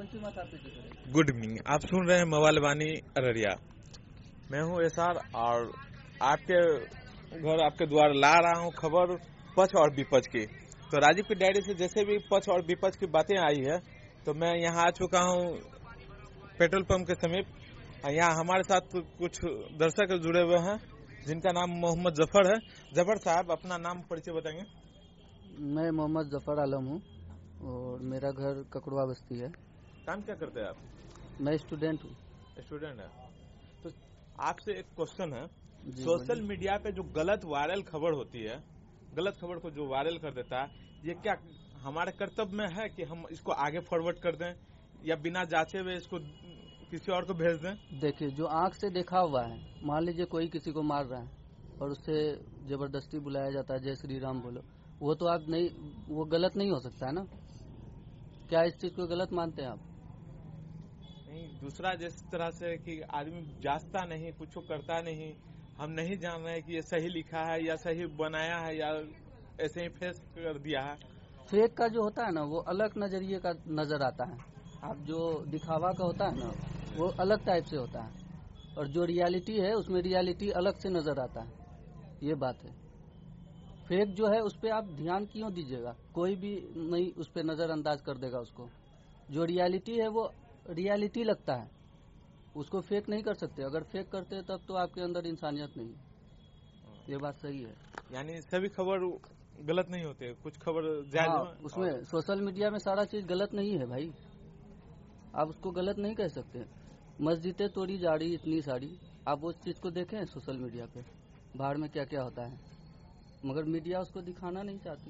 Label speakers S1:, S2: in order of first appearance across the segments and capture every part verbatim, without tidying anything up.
S1: Good evening, आप सुन रहे हैं मोबाइल वाणी अररिया। मैं हूं एसआर और आपके घर आपके द्वार ला रहा हूं खबर पक्ष और विपक्ष की। तो राजीव की डायरी से जैसे भी पक्ष और विपक्ष की बातें आई है, तो मैं यहाँ आ चुका हूं पेट्रोल पंप के समीप। यहाँ हमारे साथ कुछ दर्शक जुड़े हुए हैं जिनका नाम मोहम्मद जफर है। जफर साहब, अपना नाम परिचय बताएंगे।
S2: मैं मोहम्मद जफर आलम हूँ और मेरा घर ककड़वा बस्ती है।
S1: काम क्या करते हैं आप?
S2: मैं स्टूडेंट हूँ।
S1: स्टूडेंट है। तो आपसे एक क्वेश्चन है, सोशल मीडिया पे जो गलत वायरल खबर होती है, गलत खबर को जो वायरल कर देता है, ये क्या हमारे कर्तव्य में है कि हम इसको आगे फॉरवर्ड कर दें या बिना जांचे हुए इसको किसी और को भेज दें?
S2: देखिए, जो आंख से देखा हुआ है, मान लीजिए कोई किसी को मार रहा है और उससे जबरदस्ती बुलाया जाता है जय श्री राम बोलो, वो तो आप नहीं, वो गलत नहीं हो सकता है ना। क्या इस चीज को गलत मानते हैं आप?
S1: नहीं, दूसरा जिस तरह से कि आदमी जांचता नहीं, कुछ करता नहीं, हम नहीं जान रहे कि ये सही लिखा है या सही बनाया है या ऐसे ही फेस कर दिया है।
S2: फेक का जो होता है ना, वो अलग नजरिए का नजर आता है। आप जो दिखावा का होता है ना, वो अलग टाइप से होता है, और जो रियलिटी है उसमें रियलिटी अलग से नजर आता है। ये बात है। फेक जो है उस पर आप ध्यान क्यों दीजिएगा? कोई भी नहीं उस पर नजरअंदाज कर देगा उसको। जो रियलिटी है वो रियलिटी लगता है, उसको फेक नहीं कर सकते। अगर फेक करते तब तो आपके अंदर इंसानियत नहीं। ये बात सही है।
S1: यानी सभी खबर गलत नहीं होते, कुछ खबर जायज।
S2: हाँ, उसमें और... सोशल मीडिया में सारा चीज गलत नहीं है भाई, आप उसको गलत नहीं कह सकते। मस्जिदें तोड़ी जा रही इतनी सारी, आप उस चीज को देखें सोशल मीडिया पे, बाहर में क्या क्या होता है, मगर मीडिया उसको दिखाना नहीं चाहती।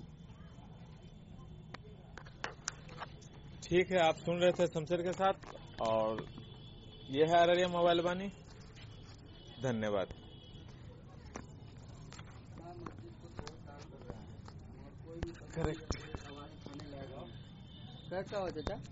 S1: ठीक है, आप सुन रहे थे शमशेर के साथ, और ये है अररिया मोबाइल वाणी। धन्यवाद। करेक्ट।
S2: क्या हो चाचा?